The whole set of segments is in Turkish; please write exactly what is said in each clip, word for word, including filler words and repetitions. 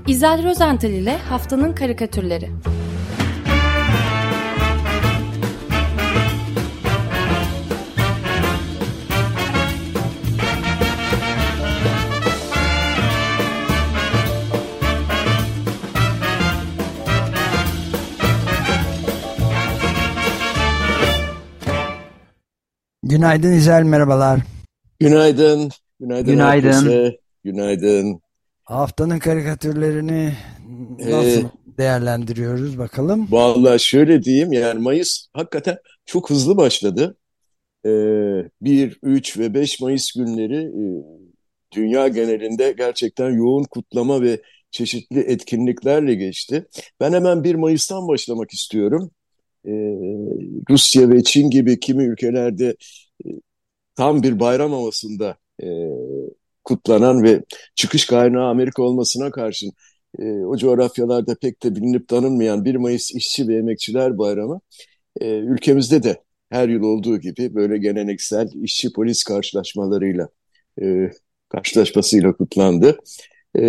İzel Rozental ile Haftanın Karikatürleri. Günaydın İzel, merhabalar. Günaydın. Günaydın Günaydın. herkese. Günaydın. Haftanın karikatürlerini nasıl Ee, değerlendiriyoruz bakalım? Vallahi şöyle diyeyim, yani Mayıs hakikaten çok hızlı başladı. Ee, bir, üç ve beş Mayıs günleri e, dünya genelinde gerçekten yoğun kutlama ve çeşitli etkinliklerle geçti. Ben hemen bir Mayıs'tan başlamak istiyorum. Ee, Rusya ve Çin gibi kimi ülkelerde e, tam bir bayram havasında e, kutlanan ve çıkış kaynağı Amerika olmasına karşın e, o coğrafyalarda pek de bilinip tanınmayan bir Mayıs İşçi ve Emekçiler Bayramı e, ülkemizde de her yıl olduğu gibi böyle geleneksel işçi polis karşılaşmalarıyla e, karşılaşmasıyla kutlandı. E,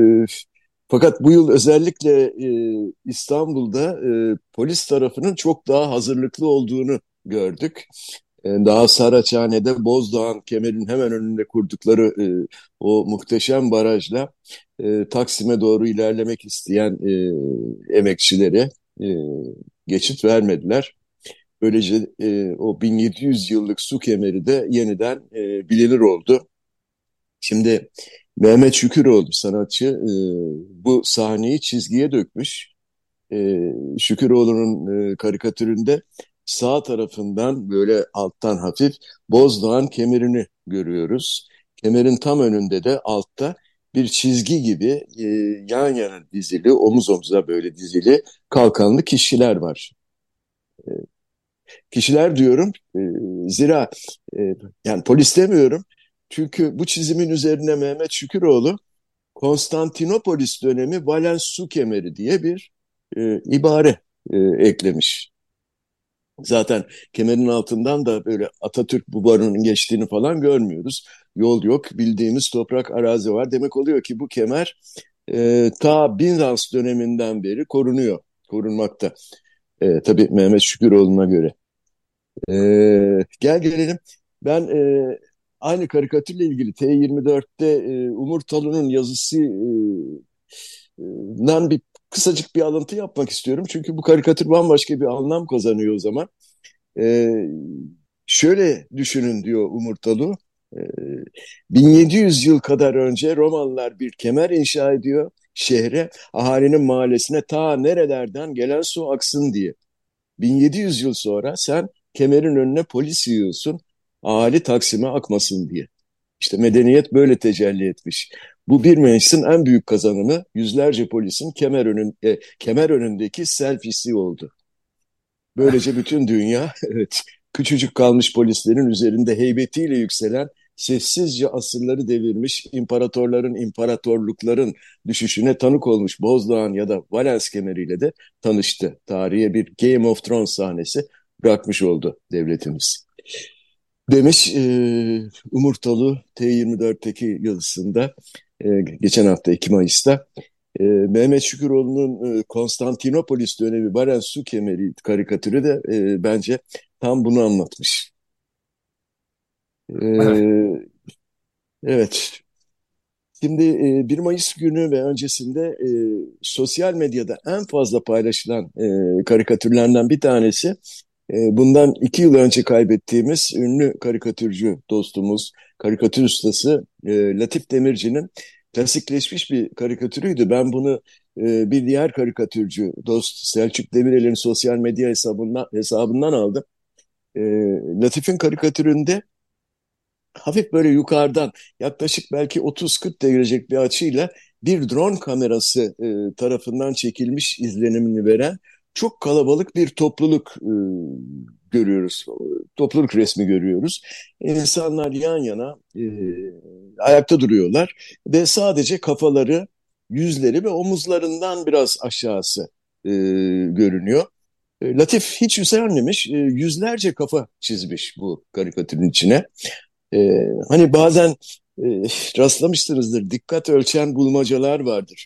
Fakat bu yıl özellikle e, İstanbul'da e, polis tarafının çok daha hazırlıklı olduğunu gördük. E, Daha Saraçhane'de Bozdağ'ın kemerin hemen önünde kurdukları e, o muhteşem barajla e, Taksim'e doğru ilerlemek isteyen e, emekçilere e, geçit vermediler. Böylece e, o bin yedi yüz yıllık su kemeri de yeniden e, bilinir oldu. Şimdi Mehmet Şüküroğlu sanatçı e, bu sahneyi çizgiye dökmüş. E, Şüküroğlu'nun e, karikatüründe sağ tarafından böyle alttan hafif Bozdağ'ın kemerini görüyoruz. Kemerin tam önünde de altta bir çizgi gibi e, yan yana dizili, omuz omuza böyle dizili kalkanlı kişiler var. Kişiler diyorum, e, zira e, yani polis demiyorum. Çünkü bu çizimin üzerine Mehmet Şüküroğlu Konstantinopolis dönemi Valens su kemeri diye bir e, ibare e, eklemiş. Zaten kemerin altından da böyle Atatürk bubarının geçtiğini falan görmüyoruz. Yol yok, bildiğimiz toprak arazi var. Demek oluyor ki bu kemer e, ta Bizans döneminden beri korunuyor, korunmakta. E, tabii Mehmet Şüküroğlu'na göre. E, Gel gelelim. Ben e, aynı karikatürle ilgili T yirmi dörtte e, Umur Talu'nun yazısı e, bir kısacık bir alıntı yapmak istiyorum. Çünkü bu karikatür bambaşka bir anlam kazanıyor o zaman. Ee, Şöyle düşünün diyor Umurtalu. Ee, bin yedi yüz yıl kadar önce Romalılar bir kemer inşa ediyor şehre, ahalinin mahallesine ta nerelerden gelen su aksın diye. bin yedi yüz yıl sonra sen kemerin önüne polis yığıyorsun, ahali Taksim'e akmasın diye. İşte medeniyet böyle tecelli etmiş. Bu bir meclisin en büyük kazanımı yüzlerce polisin kemer, önün, e, kemer önündeki selfiesi oldu. Böylece bütün dünya evet, küçücük kalmış polislerin üzerinde heybetiyle yükselen, sessizce asırları devirmiş imparatorların, imparatorlukların düşüşüne tanık olmuş Bozdağ'ın ya da Valens kemeriyle de tanıştı. Tarihe bir Game of Thrones sahnesi bırakmış oldu devletimiz. Demiş e, Umurtalı T yirmi dörtteki yazısında e, geçen hafta iki Mayıs'ta. E, Mehmet Şüküroğlu'nun e, Konstantinopolis dönemi Barents su kemeri karikatürü de e, bence tam bunu anlatmış. Evet. E, evet, şimdi e, bir Mayıs günü ve öncesinde e, sosyal medyada en fazla paylaşılan e, karikatürlerden bir tanesi e, bundan iki yıl önce kaybettiğimiz ünlü karikatürcü dostumuz, karikatür ustası e, Latif Demirci'nin klasikleşmiş bir karikatürüydü. Ben bunu e, bir diğer karikatürcü dost Selçuk Demirel'in sosyal medya hesabından, hesabından aldım. E, Latif'in karikatüründe hafif böyle yukarıdan yaklaşık belki otuz kırk derecelik bir açıyla bir drone kamerası e, tarafından çekilmiş izlenimini veren çok kalabalık bir topluluk e, görüyoruz. Topluluk resmi görüyoruz. İnsanlar yan yana e, ayakta duruyorlar ve sadece kafaları, yüzleri ve omuzlarından biraz aşağısı e, görünüyor. E, Latif hiç üsermemiş, e, yüzlerce kafa çizmiş bu karikatürün içine. Ee, hani bazen e, rastlamışsınızdır, dikkat ölçen bulmacalar vardır.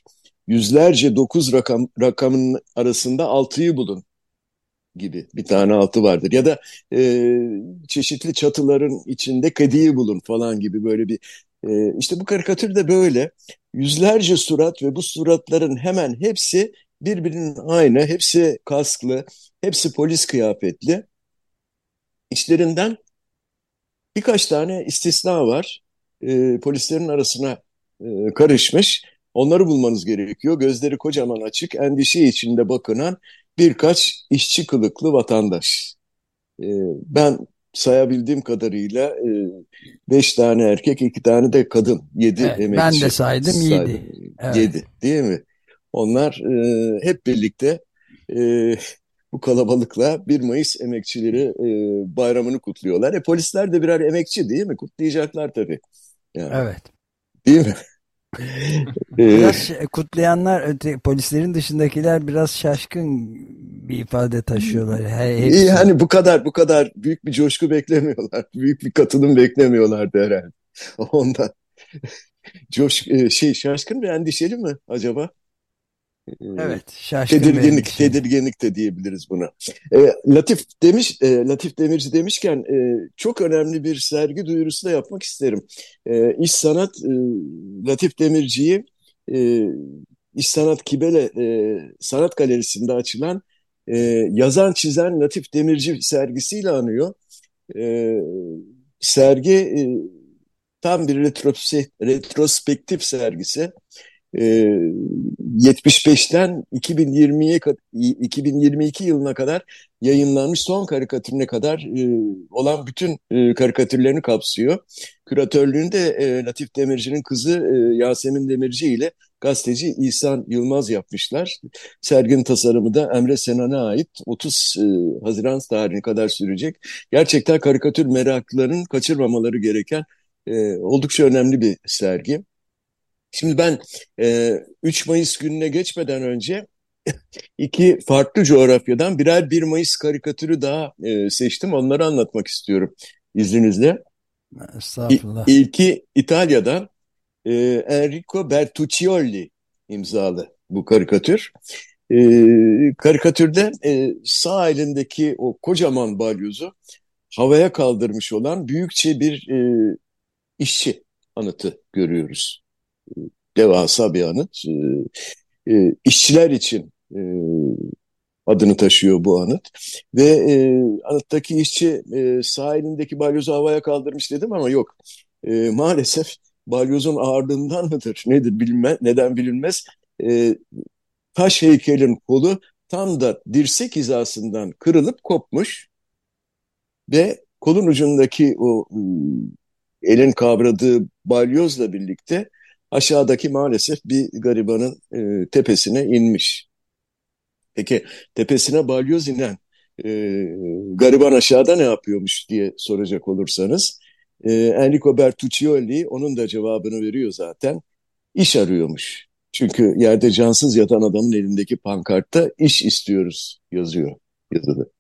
yüzlerce dokuz rakam rakamın arasında altıyı bulun gibi bir tane altı vardır. Ya da e, çeşitli çatıların içinde kediyi bulun falan gibi böyle bir e, işte bu karikatür de böyle yüzlerce surat ve bu suratların hemen hepsi birbirinin aynı, hepsi kasklı, hepsi polis kıyafetli. İçlerinden birkaç tane istisna var. E, polislerin arasına e, karışmış. Onları bulmanız gerekiyor. Gözleri kocaman açık, endişe içinde bakınan birkaç işçi kılıklı vatandaş. E, Ben sayabildiğim kadarıyla e, beş tane erkek, iki tane de kadın, yedi Evet, ben de emekçi saydım saydım. yedi. Evet. Yedi, değil mi? Onlar e, hep birlikte e, bu kalabalıkla bir Mayıs emekçileri e, bayramını kutluyorlar. E, polisler de birer emekçi değil mi? Kutlayacaklar tabii. Yani, Evet. değil mi? E, Biraz ş- kutlayanlar öte, polislerin dışındakiler biraz şaşkın bir ifade taşıyorlar. He, hepsi. Yani bu kadar bu kadar büyük bir coşku beklemiyorlar. Büyük bir katılım beklemiyorlardı herhalde. Ondan coş e, şey şaşkın ve endişeli mi acaba? E, Evet, şaşkın ve Tedirginlik, endişeli. tedirginlik de diyebiliriz buna. E, Latif demiş, e, Latif Demirci demişken e, çok önemli bir sergi duyurusu da yapmak isterim. E, İş Sanat e, Latif Demirci'yi e, İş Sanat Kibele e, Sanat Galerisi'nde açılan e, Yazan Çizen Latif Demirci sergisiyle anıyor. E, Sergi e, tam bir retrospek- retrospektif sergisi. e, yetmiş beşten iki bin yirmiye iki bin yirmi iki yılına kadar yayınlanmış son karikatürüne kadar e, olan bütün e, karikatürlerini kapsıyor. Küratörlüğünü de e, Latif Demirci'nin kızı e, Yasemin Demirci ile gazeteci İhsan Yılmaz yapmışlar. Serginin tasarımı da Emre Senan'a ait otuz e, Haziran tarihine kadar sürecek. Gerçekten karikatür meraklılarının kaçırmamaları gereken e, oldukça önemli bir sergi. Şimdi ben e, üç Mayıs gününe geçmeden önce iki farklı coğrafyadan birer bir Mayıs karikatürü daha e, seçtim. Onları anlatmak istiyorum izninizle. İ- Estağfurullah. İlki İtalya'dan e, Enrico Bertuccioli imzalı bu karikatür. E, Karikatürde e, sağ elindeki o kocaman balyozu havaya kaldırmış olan büyükçe bir e, işçi anıtı görüyoruz. Devasa bir anıt. E, e, işçiler için e, adını taşıyor bu anıt. Ve e, anıttaki işçi e, sağ elindeki balyozu havaya kaldırmış dedim ama yok. E, maalesef balyozun ağırlığından mıdır nedir bilinmez, neden bilinmez. E, Taş heykelin kolu tam da dirsek hizasından kırılıp kopmuş ve kolun ucundaki o e, elin kavradığı balyozla birlikte aşağıdaki maalesef bir garibanın e, tepesine inmiş. Peki tepesine balyoz inen e, gariban aşağıda ne yapıyormuş diye soracak olursanız e, Enrico Bertuccioli onun da cevabını veriyor zaten. İş arıyormuş. Çünkü yerde cansız yatan adamın elindeki pankartta iş istiyoruz yazıyor yazılı.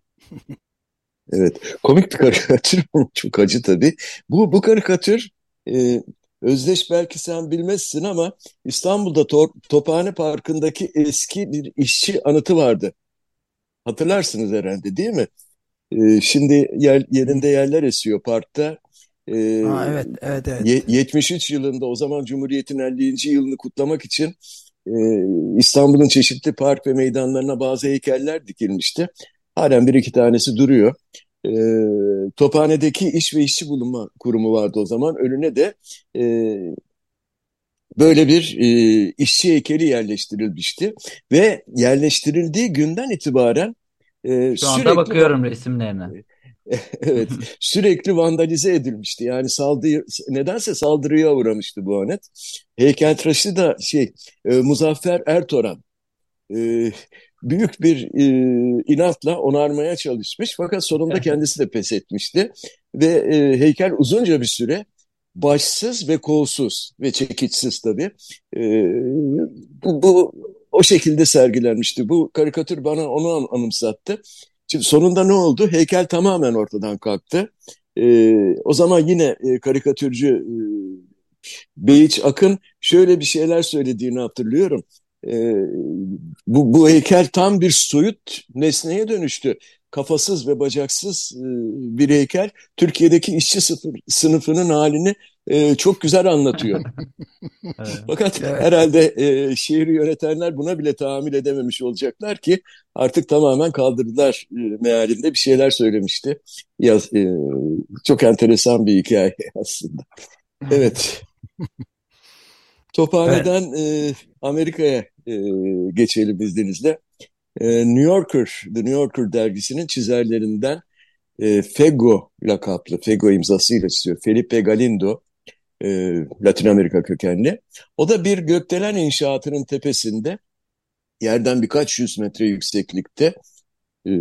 Evet, komik bir karikatür ama çok acı tabii. Bu, bu karikatür e, Özdeş belki sen bilmezsin ama İstanbul'da Tor- Tophane Parkı'ndaki eski bir işçi anıtı vardı. Hatırlarsınız herhalde değil mi? E, şimdi yer, yerinde yerler esiyor parkta. E, Aa, evet, evet, ye- evet. yetmiş üç yılında o zaman Cumhuriyet'in ellinci yılını kutlamak için e, İstanbul'un çeşitli park ve meydanlarına bazı heykeller dikilmişti. Halen bir iki tanesi duruyor. E, Tophane'deki İş ve İşçi Bulunma Kurumu vardı o zaman. Önüne de e, böyle bir e, işçi heykeli yerleştirilmişti. Ve yerleştirildiği günden itibaren e, Şu anda sürekli va- bakıyorum resimlerine. evet, sürekli vandalize edilmişti. Yani saldırı nedense saldırıya uğramıştı bu anet. Heykeltıraşı da şey e, Muzaffer Ertoran e, büyük bir e, inatla onarmaya çalışmış. Fakat sonunda kendisi de pes etmişti. Ve e, heykel uzunca bir süre başsız ve kolsuz ve çekiçsiz tabii. E, bu, bu o şekilde sergilenmişti. Bu karikatür bana onu an- anımsattı. Şimdi sonunda ne oldu? Heykel tamamen ortadan kalktı. E, O zaman yine e, karikatürcü Beyiç Akın şöyle bir şeyler söylediğini hatırlıyorum. Ee, bu, bu heykel tam bir soyut nesneye dönüştü. Kafasız ve bacaksız e, bir heykel Türkiye'deki işçi sıfır, sınıfının halini e, çok güzel anlatıyor. Evet. Fakat Evet. herhalde e, şehri yönetenler buna bile tahammül edememiş olacaklar ki artık tamamen kaldırdılar e, mealinde bir şeyler söylemişti. Yaz, e, çok enteresan bir hikaye aslında. Evet. Ben, Tophane'den e, Amerika'ya e, geçelim izninizle. E, New Yorker, The New Yorker dergisinin çizerlerinden e, Fego lakaplı, Fego imzasıyla çiziyor. Felipe Galindo, e, Latin Amerika kökenli. O da bir gökdelen inşaatının tepesinde, yerden birkaç yüz metre yükseklikte, e,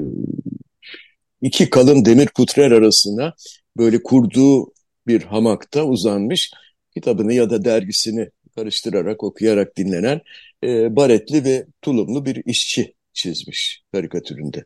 iki kalın demir putrer arasına böyle kurduğu bir hamakta uzanmış, kitabını ya da dergisini karıştırarak okuyarak dinlenen e, baretli ve tulumlu bir işçi çizmiş karikatüründe.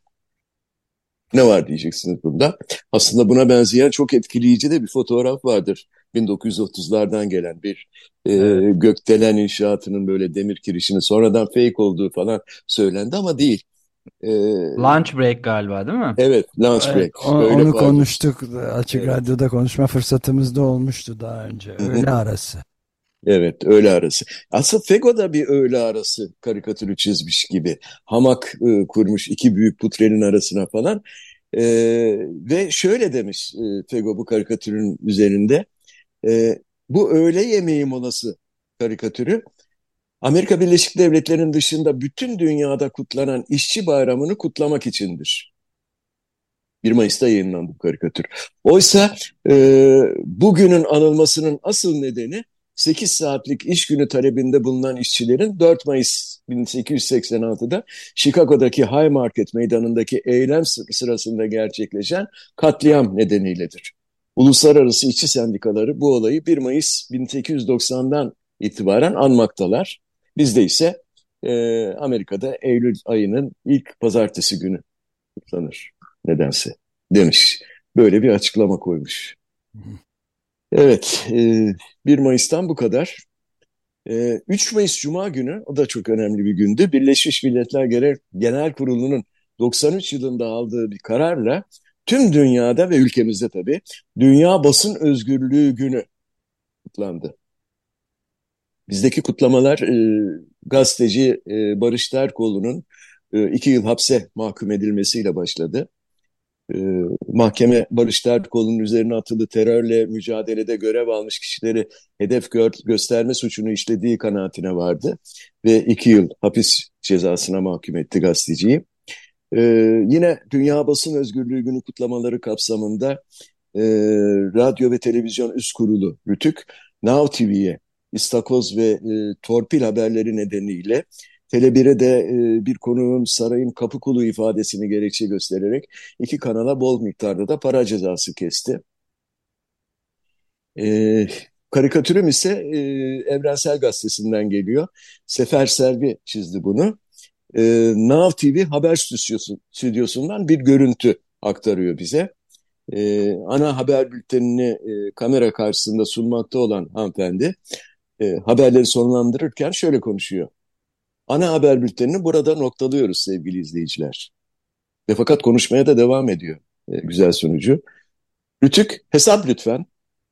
Ne var diyeceksiniz bunda? Aslında buna benzeyen çok etkileyici de bir fotoğraf vardır. bin dokuz yüz otuzlardan gelen bir e, Evet. gökdelen inşaatının böyle demir kirişini sonradan fake olduğu falan söylendi ama değil. E, Lunch break galiba, değil mi? evet, lunch evet, break. o- Öyle onu pardon. konuştuk. Açık Evet. Radyo'da konuşma fırsatımız da olmuştu daha önce. Hı hı. Öğle arası. Evet, öğle arası. Aslında Fego da bir öğle arası karikatürü çizmiş gibi. Hamak e, kurmuş iki büyük putrenin arasına falan. E, ve şöyle demiş e, Fego bu karikatürün üzerinde. E, bu öğle yemeği molası karikatürü Amerika Birleşik Devletleri'nin dışında bütün dünyada kutlanan işçi bayramını kutlamak içindir. bir Mayıs'ta yayınlandı bu karikatür. Oysa e, bugünün anılmasının asıl nedeni sekiz saatlik iş günü talebinde bulunan işçilerin dört Mayıs bin sekiz yüz seksen altıda Chicago'daki High Market meydanındaki eylem sırasında gerçekleşen katliam nedeniyledir. Uluslararası işçi sendikaları bu olayı bir Mayıs bin sekiz yüz doksandan itibaren anmaktalar. Bizde ise e, Amerika'da Eylül ayının ilk pazartesi günü kutlanır nedense demiş. Böyle bir açıklama koymuş. Evet, e, bir Mayıs'tan bu kadar. E, üç Mayıs Cuma günü, o da çok önemli bir gündü. Birleşmiş Milletler Genel, Genel Kurulu'nun doksan üç yılında aldığı bir kararla tüm dünyada ve ülkemizde tabii Dünya Basın Özgürlüğü Günü kutlandı. Bizdeki kutlamalar e, gazeteci e, Barış Terkoğlu'nun e, iki yıl hapse mahkum edilmesiyle başladı. E, mahkeme Barış Terkoğlu'nun üzerine atıldığı terörle mücadelede görev almış kişileri hedef gö gösterme suçunu işlediği kanaatine vardı ve iki yıl hapis cezasına mahkum etti gazeteciyi. E, yine Dünya Basın Özgürlüğü Günü kutlamaları kapsamında e, Radyo ve Televizyon Üst Kurulu RTÜK, Now T V'ye istakoz ve e, torpil haberleri nedeniyle Tele bir'e de e, bir konuğun sarayın kapı kulu ifadesini gerekçe göstererek iki kanala bol miktarda da para cezası kesti. E, karikatürüm ise e, Evrensel Gazetesi'nden geliyor. Sefer Selvi çizdi bunu. E, Now T V haber stüdyosu, stüdyosundan bir görüntü aktarıyor bize. E, ana haber bültenini e, kamera karşısında sunmakta olan hanımefendi e, haberleri sonlandırırken şöyle konuşuyor. Ana haber bültenini burada noktalıyoruz sevgili izleyiciler. Ve fakat konuşmaya da devam ediyor e, güzel sunucu. Rütük hesap lütfen.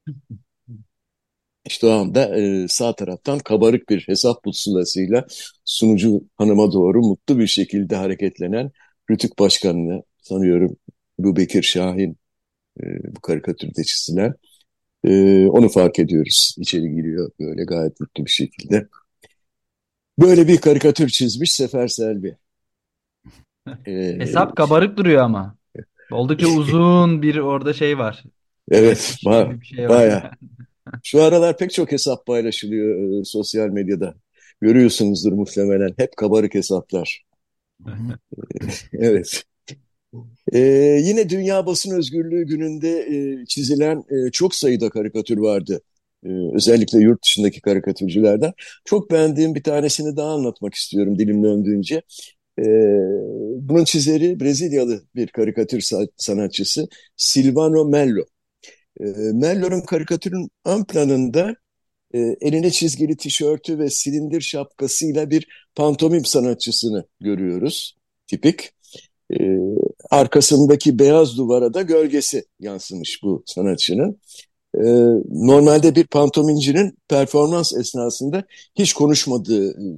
İşte o anda e, sağ taraftan kabarık bir hesap pusulasıyla sunucu hanıma doğru mutlu bir şekilde hareketlenen Rütük Başkanı'nı sanıyorum bu Bekir Şahin e, bu karikatürde çizilen. E, onu fark ediyoruz. İçeri giriyor böyle gayet mutlu bir şekilde. Böyle bir karikatür çizmiş Sefer Selvi. E, Hesap kabarık duruyor ama. Oldukça uzun bir orada şey var. evet, Geçmiş ba gibi bir şey var. baya. Şu aralar pek çok hesap paylaşılıyor e, sosyal medyada. Görüyorsunuzdur muhtemelen. Hep kabarık hesaplar. Hı hı. Evet. E, yine Dünya Basın Özgürlüğü gününde e, çizilen e, çok sayıda karikatür vardı. E, özellikle yurt dışındaki karikatürcülerden. Çok beğendiğim bir tanesini daha anlatmak istiyorum dilim döndüğünce. E, bunun çizeri Brezilyalı bir karikatür sanatçısı Silvano Mello. E, Mello'nun karikatürün ön planında e, eline çizgili tişörtü ve silindir şapkasıyla bir pantomim sanatçısını görüyoruz. Tipik. E, Arkasındaki beyaz duvara da gölgesi yansımış bu sanatçının. E, Normalde bir pantomimcinin performans esnasında hiç konuşmadığı e,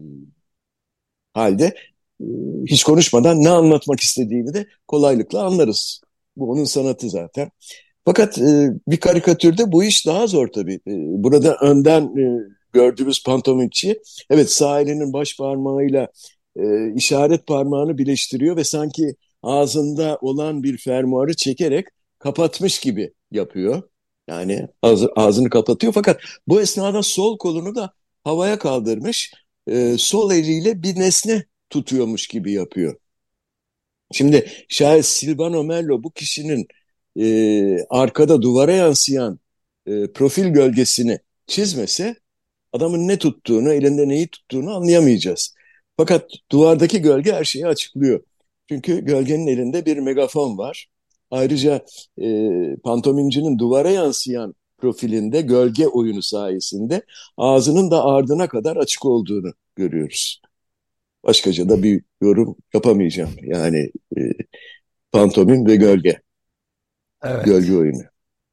halde e, hiç konuşmadan ne anlatmak istediğini de kolaylıkla anlarız. Bu onun sanatı zaten. Fakat e, bir karikatürde bu iş daha zor tabii. E, burada önden e, gördüğümüz pantomimçi, evet, sağ elinin baş parmağıyla e, işaret parmağını birleştiriyor ve sanki ağzında olan bir fermuarı çekerek kapatmış gibi yapıyor. Yani ağzı, ağzını kapatıyor fakat bu esnada sol kolunu da havaya kaldırmış, e, sol eliyle bir nesne tutuyormuş gibi yapıyor. Şimdi şayet Silvano Mello bu kişinin e, arkada duvara yansıyan e, profil gölgesini çizmese adamın ne tuttuğunu, elinde neyi tuttuğunu anlayamayacağız. Fakat duvardaki gölge her şeyi açıklıyor. Çünkü gölgenin elinde bir megafon var. Ayrıca e, pantomimcinin duvara yansıyan profilinde gölge oyunu sayesinde ağzının da ardına kadar açık olduğunu görüyoruz. Başkaca da bir yorum yapamayacağım. Yani e, pantomim ve gölge, gölge Evet. oyunu.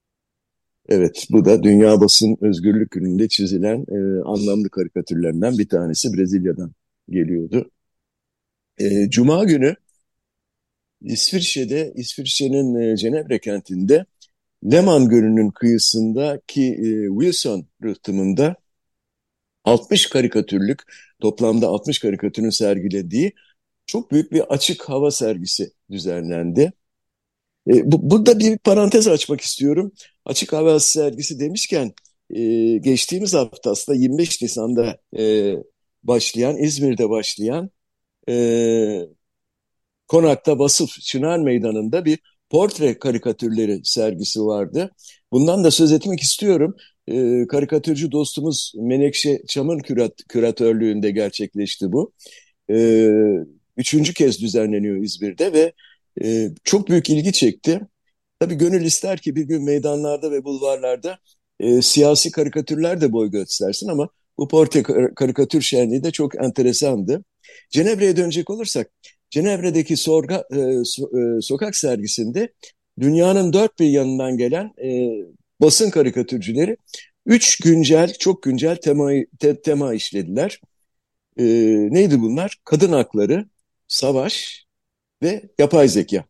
Evet, bu da Dünya Basın Özgürlük Günü'nde çizilen e, anlamlı karikatürlerinden bir tanesi. Brezilya'dan geliyordu. E, Cuma günü İsviçre'de, İsviçre'nin e, Cenevre kentinde Leman Gölü'nün kıyısındaki e, Wilson rıhtımında altmış karikatürlük, toplamda altmış karikatürün sergilediği çok büyük bir açık hava sergisi düzenlendi. E, bu, burada bir parantez açmak istiyorum. Açık hava sergisi demişken e, geçtiğimiz hafta aslında yirmi beş Nisan'da e, başlayan, İzmir'de başlayan e, Konak'ta Vasıf Çınar Meydanı'nda bir portre karikatürleri sergisi vardı. Bundan da söz etmek istiyorum. E, karikatürcü dostumuz Menekşe Çam'ın kürat, küratörlüğünde gerçekleşti bu. E, Üçüncü kez düzenleniyor İzmir'de ve e, çok büyük ilgi çekti. Tabii gönül ister ki bir gün meydanlarda ve bulvarlarda e, siyasi karikatürler de boy göstersin ama bu portre karikatür şenliği de çok enteresandı. Cenevre'ye dönecek olursak, Cenevre'deki sorga, e, so, e, sokak sergisinde dünyanın dört bir yanından gelen e, basın karikatürcüleri üç güncel, çok güncel tema, te, tema işlediler. E, Neydi bunlar? Kadın hakları, savaş ve yapay zeka.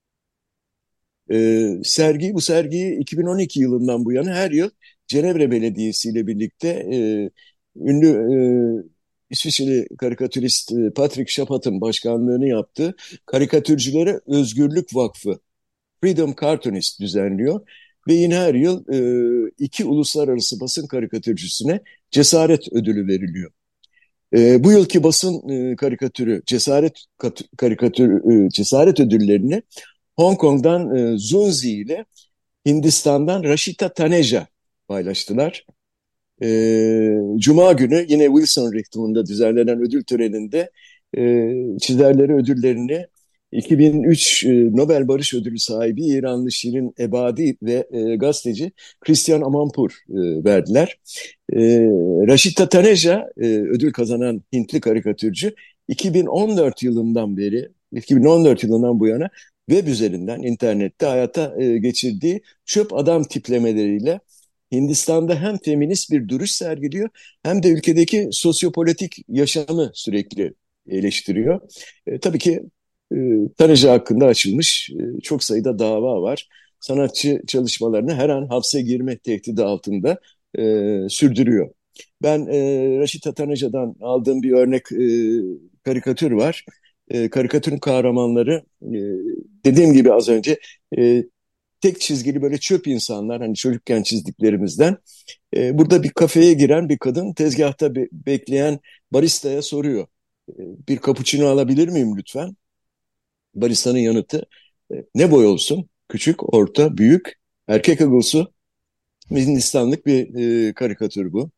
E, sergi bu sergiyi iki bin on iki yılından bu yana her yıl Cenevre Belediyesi ile birlikte e, ünlü e, İsviçreli karikatürist e, Patrick Chapat'ın başkanlığını yaptığı Karikatürcülere Özgürlük Vakfı Freedom Cartoonist düzenliyor ve yine her yıl e, iki uluslararası basın karikatürcüsüne cesaret ödülü veriliyor. E, bu yılki basın e, karikatürü cesaret kat, karikatür e, cesaret ödüllerini Hong Kong'dan e, Zunzi ile Hindistan'dan Rashita Taneja paylaştılar. E, Cuma günü yine Wilson Rıhtımı'nda düzenlenen ödül töreninde e, çizerlere ödüllerini iki bin üç e, Nobel Barış Ödülü sahibi İranlı Şirin Ebadi ve e, gazeteci Christian Amanpour e, verdiler. E, Rashita Taneja e, ödül kazanan Hintli karikatürcü iki bin on dört yılından beri iki bin on dört yılından bu yana web üzerinden internette hayata e, geçirdiği çöp adam tiplemeleriyle Hindistan'da hem feminist bir duruş sergiliyor hem de ülkedeki sosyopolitik yaşamı sürekli eleştiriyor. E, tabii ki e, Taneja hakkında açılmış e, çok sayıda dava var. Sanatçı çalışmalarını her an hapse girme tehdidi altında e, sürdürüyor. Ben e, Rashida Taneja'dan aldığım bir örnek e, karikatür var. E, karikatürün kahramanları e, dediğim gibi az önce e, tek çizgili böyle çöp insanlar, hani çocukken çizdiklerimizden. E, burada bir kafeye giren bir kadın tezgahta be- bekleyen baristaya soruyor. E, bir cappuccino alabilir miyim lütfen? Barista'nın yanıtı e, ne boy olsun? Küçük, orta, büyük, erkek agusu. Hindistanlık bir e, karikatür bu.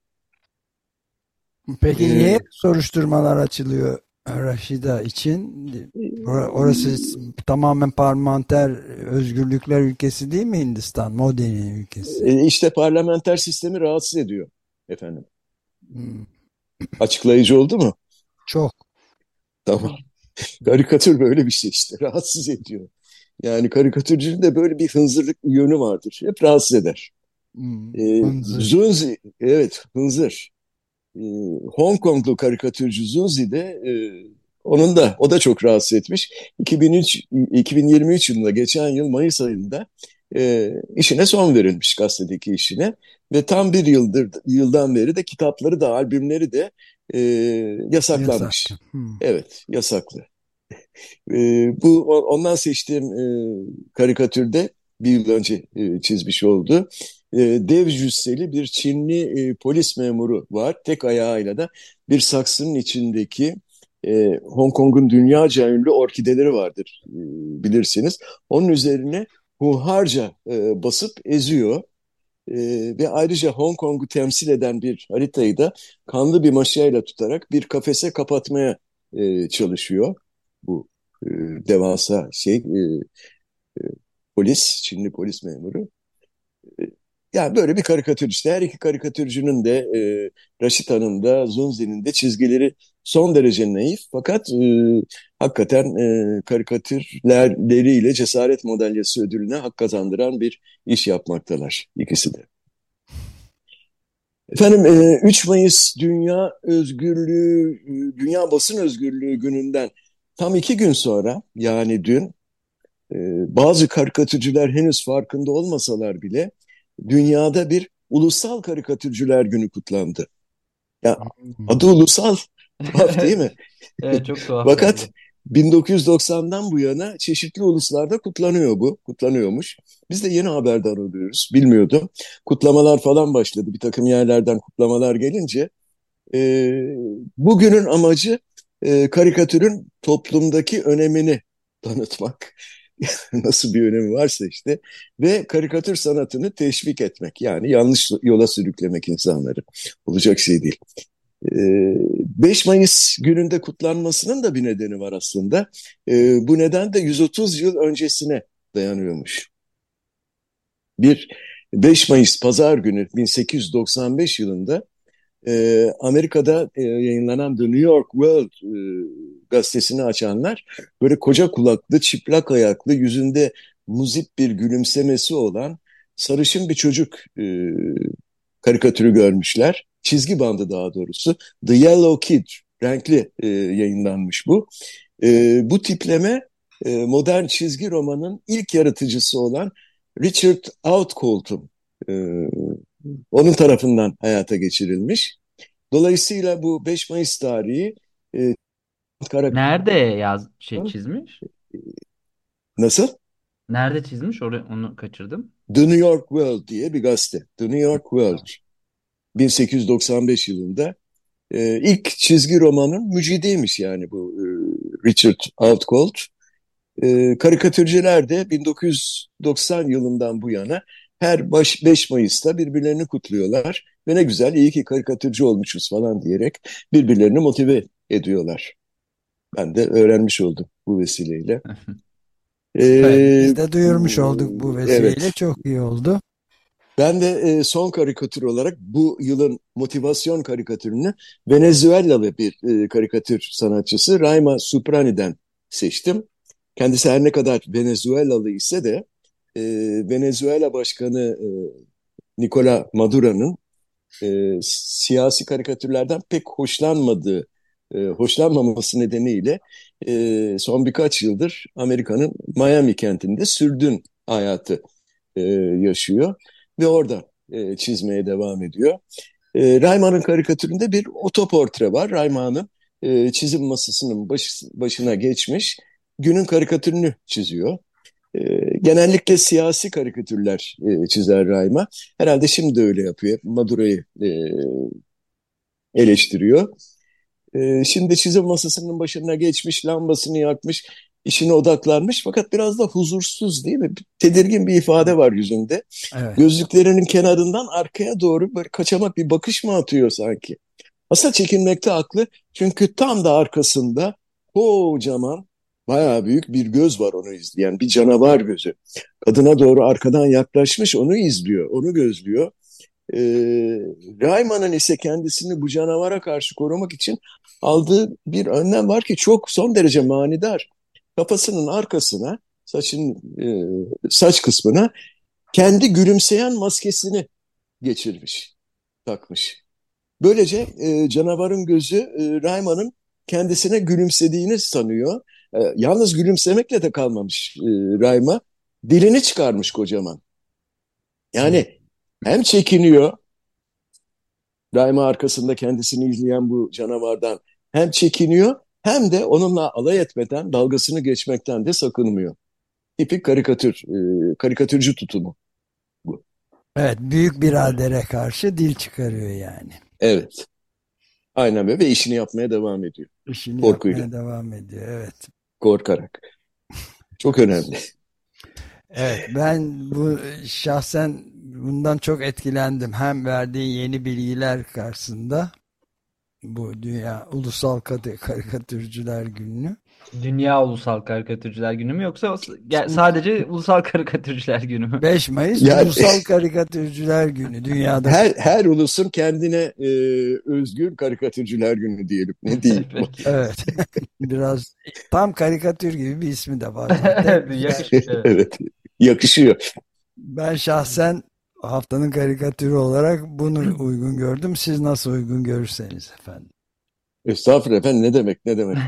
Peki niye E, soruşturmalar açılıyor Raşida için? Or- Orası tamamen parlamenter özgürlükler ülkesi değil mi Hindistan? Modern ülkesi. e, işte parlamenter sistemi rahatsız ediyor efendim. Hmm. Açıklayıcı oldu mu? Çok. Tamam. Karikatür böyle bir şey işte. Rahatsız ediyor. Yani karikatürcünün de böyle bir hınzırlık yönü vardır. Hep rahatsız eder. Hmm. Ee, Hınzır. Zunzi, evet hınzır. Ee, Hong Konglu karikatürcü Zunzi de e, onun da o da çok rahatsız etmiş. iki bin üç, iki bin yirmi üç yılında geçen yıl Mayıs ayında e, işine son verilmiş gazetedeki işine ve tam bir yıldır yıldan beri de kitapları da albümleri de e, Yasak. yasaklanmış. Hmm. Evet, yasaklı. E, bu ondan seçtiğim e, karikatürde bir yıl önce e, çizmiş oldu. E, dev cüsseli bir Çinli e, polis memuru var. Tek ayağıyla da bir saksının içindeki e, Hong Kong'un dünyaca ünlü orkideleri vardır e, bilirsiniz. Onun üzerine hunharca e, basıp eziyor. E, ve ayrıca Hong Kong'u temsil eden bir haritayı da kanlı bir maşayla tutarak bir kafese kapatmaya e, çalışıyor. Bu e, devasa şey e, polis, Çinli polis memuru. E, Yani böyle bir karikatür işte. Her iki karikatürcünün de e, Raşit Han'ın da Zunzi'nin de çizgileri son derece naif. Fakat e, hakikaten e, karikatürleriyle Cesaret Madalyası ödülüne hak kazandıran bir iş yapmaktalar ikisi de. Efendim e, üç Mayıs Dünya Özgürlüğü, e, Dünya Basın Özgürlüğü gününden tam iki gün sonra yani dün e, bazı karikatürcüler henüz farkında olmasalar bile dünyada bir Ulusal Karikatürcüler Günü kutlandı. Ya Hmm. adı ulusal, tuhaf değil mi? Evet, çok tuhaf Fakat geldi. bin dokuz yüz doksandan bu yana çeşitli uluslarda kutlanıyor bu, kutlanıyormuş. Biz de yeni haberdar oluyoruz, bilmiyordum. Kutlamalar falan başladı. Bir takım yerlerden kutlamalar gelince e, bugünün amacı e, karikatürün toplumdaki önemini tanıtmak. Nasıl bir önemi varsa işte ve karikatür sanatını teşvik etmek yani yanlış yola sürüklemek insanları olacak şey değil. Ee, beş Mayıs gününde kutlanmasının da bir nedeni var aslında. Ee, bu neden de yüz otuz yıl öncesine dayanıyormuş. Bir beş Mayıs Pazar günü bin sekiz yüz doksan beş yılında e, Amerika'da e, yayınlanan The New York World e, gazetesini açanlar böyle koca kulaklı, çıplak ayaklı, yüzünde muzip bir gülümsemesi olan sarışın bir çocuk e, karikatürü görmüşler. Çizgi bandı daha doğrusu. The Yellow Kid, renkli e, yayınlanmış bu. E, bu tipleme e, modern çizgi romanın ilk yaratıcısı olan Richard Outcault'un e, onun tarafından hayata geçirilmiş. Dolayısıyla bu beş Mayıs tarihi e, karakter Nerede yaz şey çizmiş? nasıl? Nerede çizmiş? Orayı, onu kaçırdım. The New York World diye bir gazete. The New York World bin sekiz yüz doksan beş yılında e, ilk çizgi romanın mücidiymiş yani bu e, Richard Outcault. E, karikatürcüler de bin dokuz yüz doksan yılından bu yana her baş, beş Mayıs'ta birbirlerini kutluyorlar ve ne güzel iyi ki karikatürcü olmuşuz falan diyerek birbirlerini motive ediyorlar. Ben de öğrenmiş oldum bu vesileyle. Evet, Ee, biz de duyurmuş olduk bu vesileyle. evet, Çok iyi oldu. ben de e, son karikatür olarak bu yılın motivasyon karikatürünü Venezuelalı bir e, karikatür sanatçısı Raima Suprani'den seçtim. Kendisi her ne kadar Venezuelalı ise de e, Venezuela Başkanı e, Nicolas Maduro'nun e, siyasi karikatürlerden pek hoşlanmadığı, e, hoşlanmaması nedeniyle e, son birkaç yıldır Amerika'nın Miami kentinde sürdün hayatı e, yaşıyor ve orada e, çizmeye devam ediyor. E, Rayma'nın karikatüründe bir otoportre var. Rayma Hanım e, çizim masasının baş, başına geçmiş, günün karikatürünü çiziyor. E, genellikle siyasi karikatürler e, çizer Rayma. Herhalde şimdi de öyle yapıyor. Maduro'yu e, eleştiriyor. E, şimdi çizim masasının başına geçmiş, lambasını yakmış, işine odaklanmış. Fakat biraz da huzursuz değil mi? Tedirgin bir ifade var yüzünde. Evet. Gözlüklerinin kenarından arkaya doğru böyle kaçamak bir bakış mı atıyor sanki? Aslında çekinmekte haklı. Çünkü tam da arkasında kocaman, bayağı büyük bir göz var onu izleyen. Bir canavar gözü. Kadına doğru arkadan yaklaşmış, onu izliyor, onu gözlüyor. E, Raymann'ın ise kendisini bu canavara karşı korumak için aldığı bir önlem var ki çok son derece manidar. Kafasının arkasına, saçın e, saç kısmına kendi gülümseyen maskesini geçirmiş, takmış. Böylece e, canavarın gözü e, Raymann'ın kendisine gülümsediğini sanıyor. E, yalnız gülümsemekle de kalmamış e, Rayma. Dilini çıkarmış kocaman. Yani hem çekiniyor, daima arkasında kendisini izleyen bu canavardan hem çekiniyor hem de onunla alay etmeden, dalgasını geçmekten de sakınmıyor. Tipik karikatür, e, karikatürcü tutumu bu. Evet, büyük biradere karşı dil çıkarıyor yani. Evet, aynen böyle ve işini yapmaya devam ediyor. İşini Korkuyla, yapmaya devam ediyor, evet. korkarak. Çok önemli. Evet, ben bu şahsen bundan çok etkilendim. Hem verdiği yeni bilgiler karşısında bu Dünya Ulusal Karikatürcüler Günü. Dünya Ulusal Karikatürcüler Günü mü yoksa sadece Ulusal Karikatürcüler Günü mü? beş Mayıs yani, Ulusal Karikatürcüler Günü. Dünyada her her ulusun kendine e, özgür karikatürcüler günü diyelim. Ne diyeyim? Evet. Biraz tam karikatür gibi bir ismi de var zaten. Yakışmış, evet. Evet. Yakışıyor. Ben şahsen haftanın karikatürü olarak bunu uygun gördüm. Siz nasıl uygun görürseniz efendim. Estağfurullah efendim, ne demek ne demek.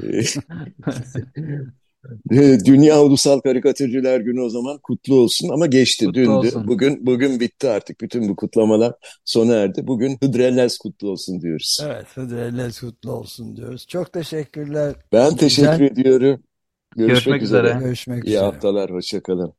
Dünya Ulusal Karikatürcüler Günü o zaman kutlu olsun ama geçti, Kutlu dündü. olsun. Bugün bugün bitti artık. Bütün bu kutlamalar sona erdi. Bugün Hıdrellez kutlu olsun diyoruz. Evet, Hıdrellez kutlu olsun diyoruz. Çok teşekkürler. Ben teşekkür Güzel. ediyorum. Görüşmek, Görüşmek üzere. üzere. Görüşmek İyi üzere. haftalar, hoşça kalın.